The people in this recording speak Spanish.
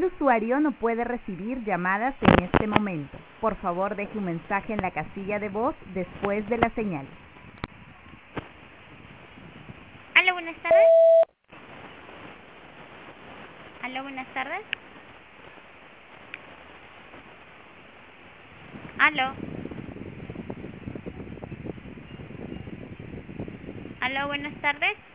El usuario no puede recibir llamadas en este momento. Por favor, deje un mensaje en la casilla de voz después de la señal. Aló, buenas tardes. Aló, buenas tardes. Aló. Aló, buenas tardes.